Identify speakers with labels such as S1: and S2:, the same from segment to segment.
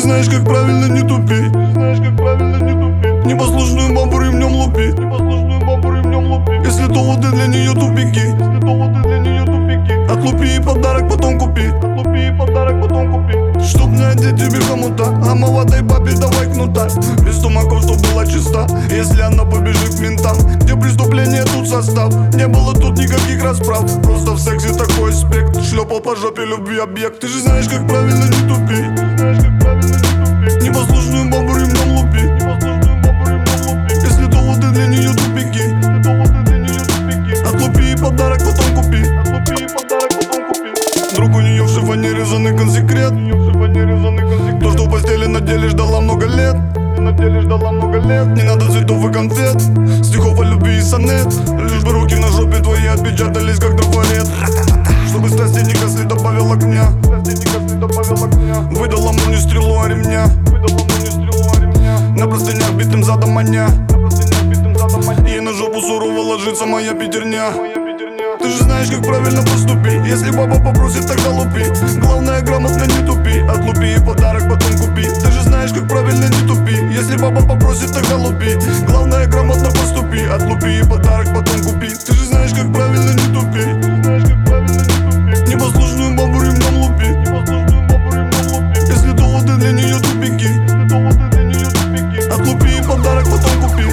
S1: знаешь, как правильно не тупи. Непослушную бабу ремнем лупи. Если то вот и для нее тупики. Отлупи и подарок потом купи. Чтоб не одеть тебе хомута, а молодой бабе давай кнута. Без тумаков, чтоб была чиста, если она побежит к ментам. Где преступление, тут состав. Не было тут никаких расправ. Просто в сексе такой аспект. Шлепал по жопе любви объект. Ты же знаешь, как правильно не тупи. Непослушную бабу ремнем лупи. Если то вот и для нее тупики. Отлупи и подарок потом купи. Друг, у нее в шифоне резанный консекрет. То, что в постели на деле ждала много лет. Не надо цветов и конфет, стихов о любви и сонет. Лишь бы руки на жопе твои отпечатались, как трафарет. Чтобы страсти не косли, добавил огня. Выдала мне стрелу о ремня. На простынях битым задом маня. Ей на жопу сурово ложится моя пятерня. Ты же знаешь, как правильно поступи. Если баба попросит, тогда лупи. Главное, грамотно не тупи. Отлупи и подарок потом купи. Ты же знаешь, как правильно не тупи. Если баба попросит, тогда лупи. Главное, грамотно поступи. Отлупи и подарок потом купи. Ты же знаешь, как правильно не тупи. Непослушную бабу ремнем лупи. Если то вот и для нее тупики. Отлупи и подарок потом купи.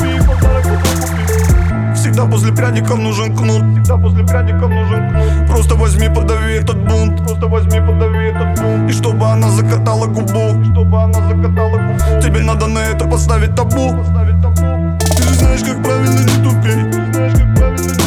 S1: Всегда после пряников нужен кнут. Просто возьми, подави этот бунт. И чтобы она закатала губу. Тебе надо на это поставить табу. Ты же знаешь, как правильно не тупи.